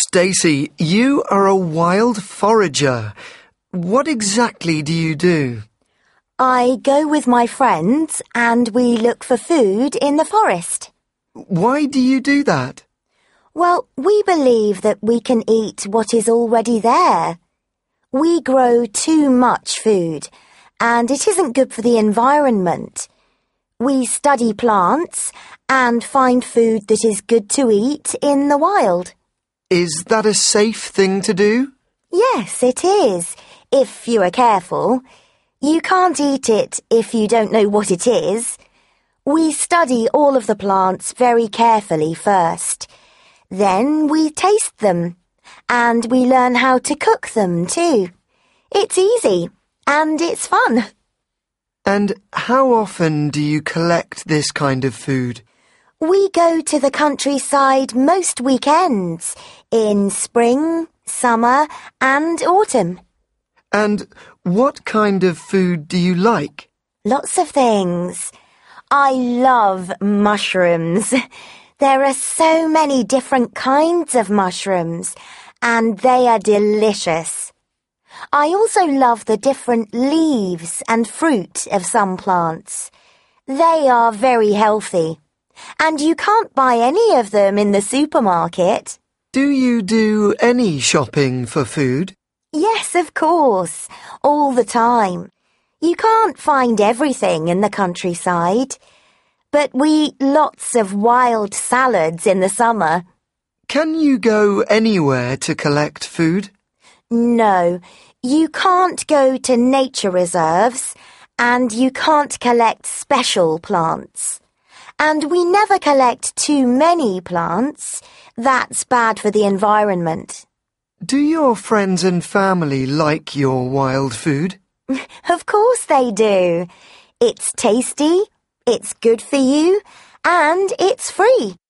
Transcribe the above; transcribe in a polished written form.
Stacy, you are a wild forager. What exactly do you do? I go with my friends and we look for food in the forest. Why do you do that? Well, we believe that we can eat what is already there. We grow too much food, and it isn't good for the environment. We study plants and find food that is good to eat in the wild. Is that a safe thing to do? Yes, it is, if you are careful. You can't eat it if you don't know what it is. We study all of the plants very carefully first. Then we taste them, and we learn how to cook them too. It's easy, and it's fun. And how often do you collect this kind of food? We go to the countryside most weekends, in spring, summer, and autumn. And what kind of food do you like? Lots of things. I love mushrooms. There are so many different kinds of mushrooms, and they are delicious. I also love the different leaves and fruit of some plants. They are very healthy, and you can't buy any of them in the supermarket. Do you do any shopping for food? Yes, of course, all the time. You can't find everything in the countryside, but we eat lots of wild salads in the summer. Can you go anywhere to collect food? No, you can't go to nature reserves, and you can't collect special plants. And we never collect too many plants. That's bad for the environment. Do your friends and family like your wild food? Of course they do. It's tasty, it's good for you, and it's free.